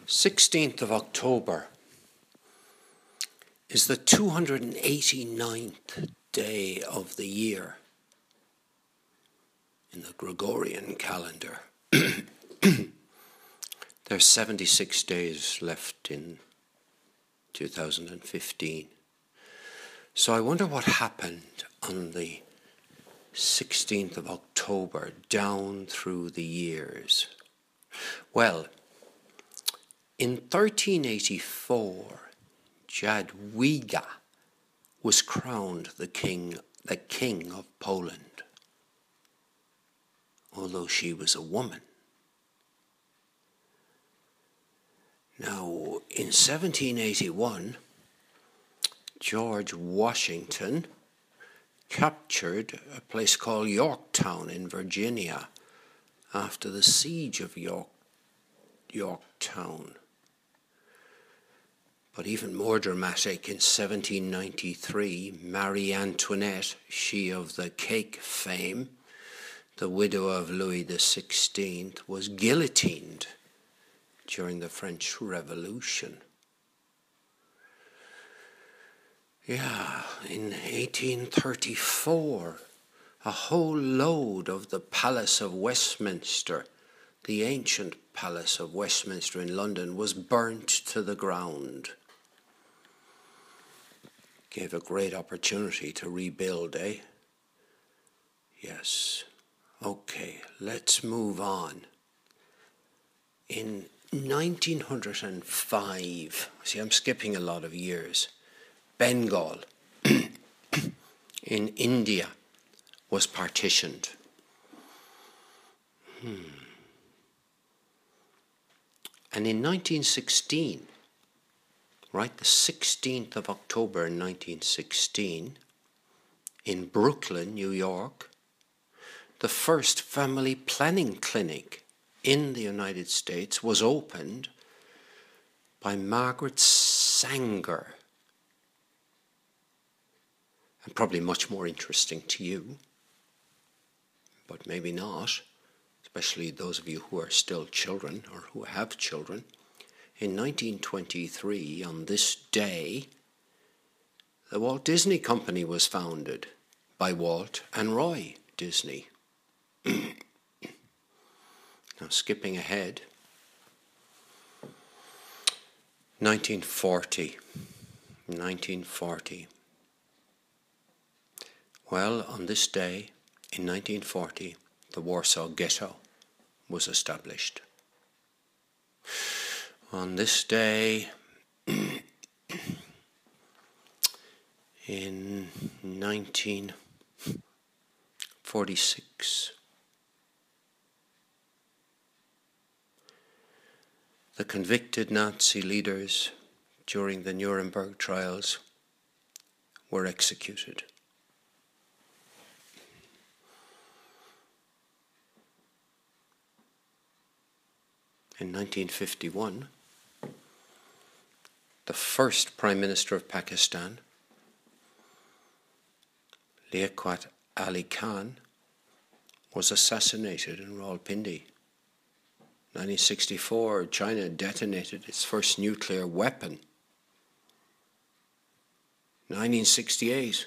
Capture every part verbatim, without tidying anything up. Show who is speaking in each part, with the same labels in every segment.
Speaker 1: sixteenth of October is the two hundred eighty-ninth day of the year in the Gregorian calendar. There's seventy-six days left in two thousand fifteen. So I wonder what happened on the sixteenth of October down through the years. Well, in thirteen eighty-four, Jadwiga was crowned the king, the king of Poland, although she was a woman. Now, in seventeen eighty-one, George Washington captured a place called Yorktown in Virginia after the siege of York, Yorktown. But even more dramatic, in seventeen ninety-three, Marie Antoinette, she of the cake fame, the widow of Louis the sixteenth, was guillotined during the French Revolution. Yeah, in eighteen thirty-four, a whole load of the Palace of Westminster, the ancient Palace of Westminster in London, was burnt to the ground. Gave a great opportunity to rebuild, eh? Yes. Okay, let's move on. In nineteen oh five, see, I'm skipping a lot of years, Bengal in India was partitioned. Hmm. And in nineteen sixteen, right, the sixteenth of October in nineteen sixteen, in Brooklyn, New York, the first family planning clinic in the United States was opened by Margaret Sanger. And probably much more interesting to you, but maybe not, especially those of you who are still children or who have children. In nineteen twenty-three, on this day, the Walt Disney Company was founded by Walt and Roy Disney. Now, skipping ahead, nineteen forty. nineteen forty. Well, on this day, in nineteen forty, the Warsaw Ghetto was established. On this day, in nineteen forty-six, the convicted Nazi leaders during the Nuremberg trials were executed. In nineteen fifty-one, the first Prime Minister of Pakistan, Liaquat Ali Khan, was assassinated in Rawalpindi. nineteen sixty-four, China detonated its first nuclear weapon. nineteen sixty-eight,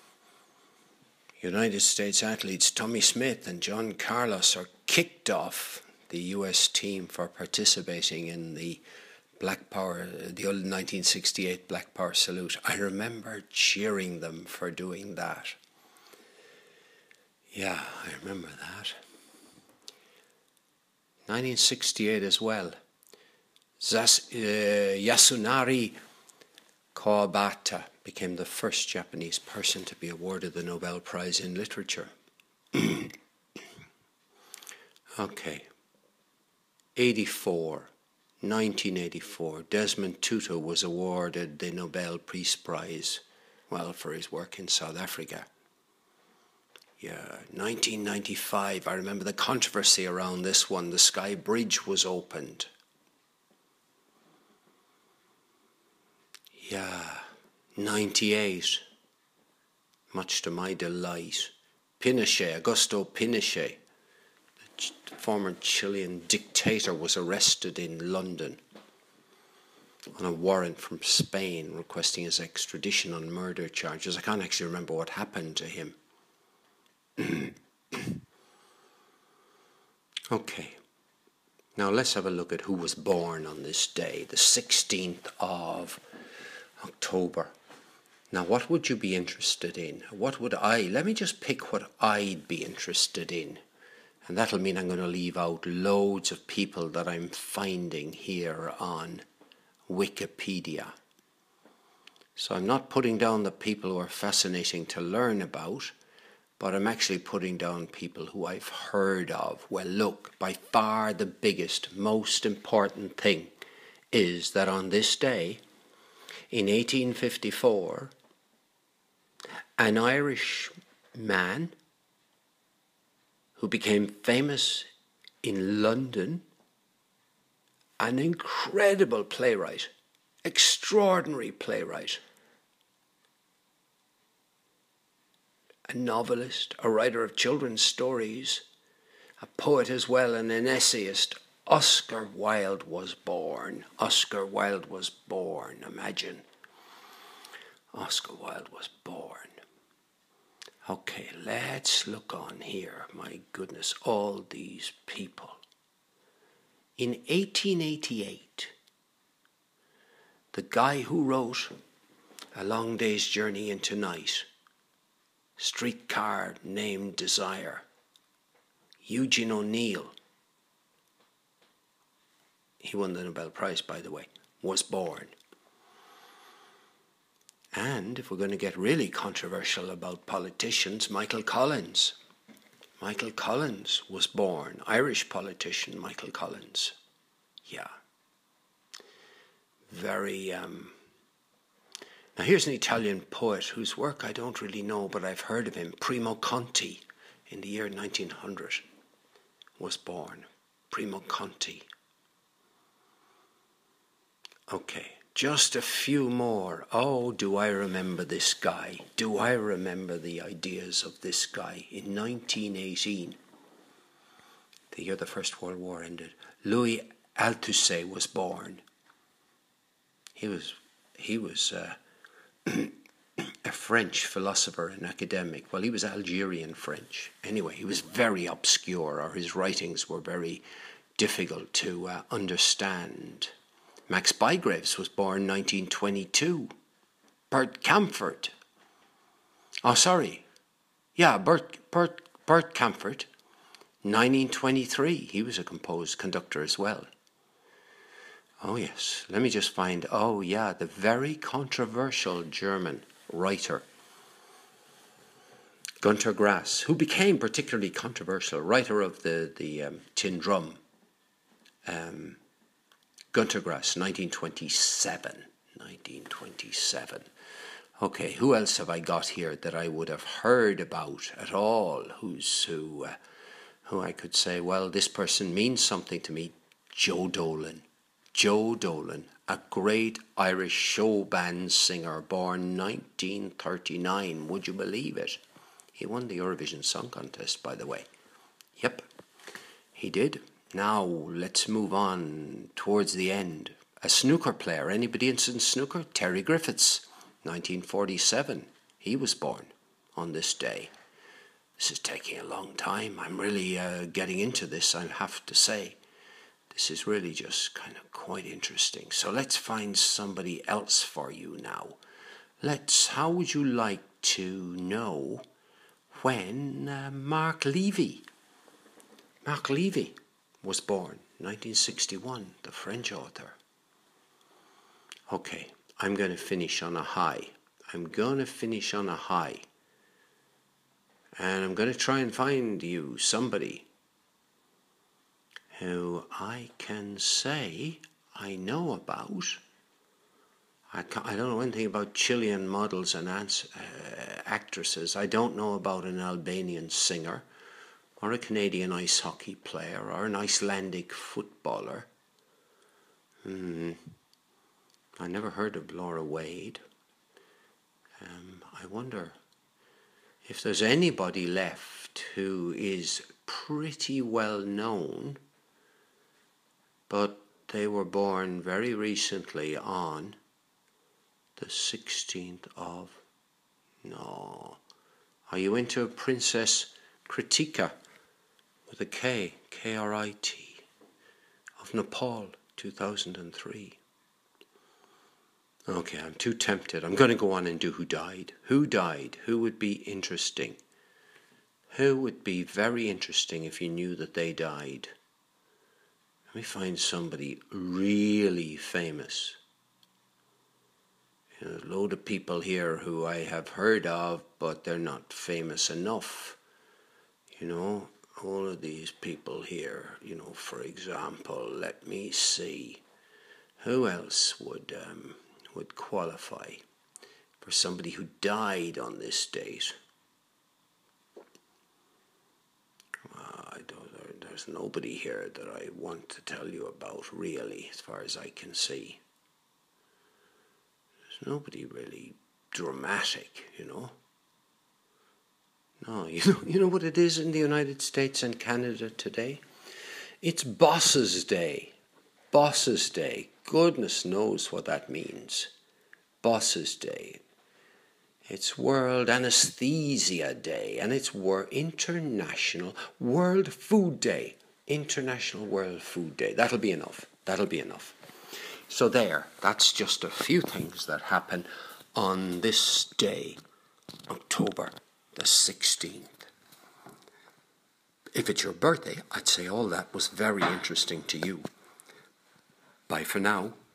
Speaker 1: United States athletes Tommy Smith and John Carlos are kicked off the U S team for participating in the Black Power, the old nineteen sixty-eight Black Power salute. I remember cheering them for doing that. Yeah, I remember that. nineteen sixty-eight as well. Zas, uh, Yasunari Kawabata became the first Japanese person to be awarded the Nobel Prize in Literature. Okay. eighty-four. nineteen eighty-four, Desmond Tutu was awarded the Nobel Peace Prize, well, for his work in South Africa. Yeah, nineteen ninety-five, I remember the controversy around this one. The Sky Bridge was opened. Yeah, ninety-eight, much to my delight, Pinochet, Augusto Pinochet, the former Chilean dictator, was arrested in London. on a warrant from Spain requesting his extradition on murder charges. I can't actually remember what happened to him. Okay, now let's have a look at who was born on this day, the sixteenth of October. Now, what would you be interested in? What would I, let me just pick what I'd be interested in. And that'll mean I'm going to leave out loads of people that I'm finding here on Wikipedia. So I'm not putting down the people who are fascinating to learn about, but I'm actually putting down people who I've heard of. Well, look, by far the biggest, most important thing is that on this day, in eighteen fifty-four, an Irish man who became famous in London, an incredible playwright, extraordinary playwright, a novelist, a writer of children's stories, a poet as well, and an essayist, Oscar Wilde was born. Oscar Wilde was born, imagine. Oscar Wilde was born. Okay, let's look on here. My goodness, all these people. In eighteen eighty-eight, the guy who wrote A Long Day's Journey into Night, Streetcar Named Desire, Eugene O'Neill, he won the Nobel Prize, by the way, was born. And if we're going to get really controversial about politicians, Michael Collins. Michael Collins was born, Irish politician Michael Collins. Yeah. Very, um... Now here's an Italian poet whose work I don't really know, but I've heard of him. Primo Conti, in the year nineteen hundred, was born. Primo Conti. Okay, just a few more. Oh, do I remember this guy? Do I remember the ideas of this guy? In nineteen eighteen, the year the First World War ended, Louis Althusser was born. He was, he was uh, a French philosopher and academic. Well, he was Algerian French. Anyway, he was very obscure, or his writings were very difficult to uh, understand. Max Bygraves was born nineteen twenty-two. Bert Kaempfert. Oh, sorry. Yeah, Bert, Bert, Bert Kaempfert, nineteen twenty-three. He was a composed conductor as well. Oh, yes. Let me just find, oh, yeah, the very controversial German writer, Günter Grass, who became particularly controversial, writer of the, the um, Tin Drum. Um, Günter Grass, nineteen twenty-seven. nineteen twenty-seven. Okay, who else have I got here that I would have heard about at all? Who's who? Uh, who I could say, well, this person means something to me. Joe Dolan. Joe Dolan, a great Irish show band singer, born nineteen thirty-nine. Would you believe it? He won the Eurovision Song Contest, by the way. Yep, he did. Now, let's move on towards the end. A snooker player. Anybody interested in snooker? Terry Griffiths, nineteen forty-seven. He was born on this day. This is taking a long time. I'm really uh, getting into this, I have to say. This is really just kind of quite interesting. So let's find somebody else for you now. Let's, how would you like to know when uh, Mark Levy, Mark Levy was born, nineteen sixty-one, the French author. Okay, I'm going to finish on a high. I'm going to finish on a high. And I'm going to try and find you somebody who I can say I know about. I, I don't know anything about Chilean models and ans- uh, actresses. I don't know about an Albanian singer, or a Canadian ice hockey player, or an Icelandic footballer. Hmm. I never heard of Laura Wade. Um, I wonder if there's anybody left who is pretty well known, but they were born very recently on the sixteenth of... No. Are you into Princess Kritika with a K, K R I T, of Nepal, two thousand three? Okay, I'm too tempted. I'm going to go on and do who died. Who died? Who would be interesting? Who would be very interesting if you knew that they died? Let me find somebody really famous. You know, a load of people here who I have heard of, but they're not famous enough. You know, all of these people here, you know, for example, let me see. Who else would... Um, would qualify for somebody who died on this date? Uh, I don't, there, there's nobody here that I want to tell you about, really, as far as I can see. There's nobody really dramatic, you know. No, you know, you know what it is in the United States and Canada today? It's Bosses' Day. Bosses' Day. Goodness knows what that means. Bosses' Day. It's World Anesthesia Day, and it's World International World Food Day. International World Food Day. That'll be enough. That'll be enough. So there, that's just a few things that happen on this day, October the sixteenth. If it's your birthday, I'd say all that was very interesting to you. Bye for now.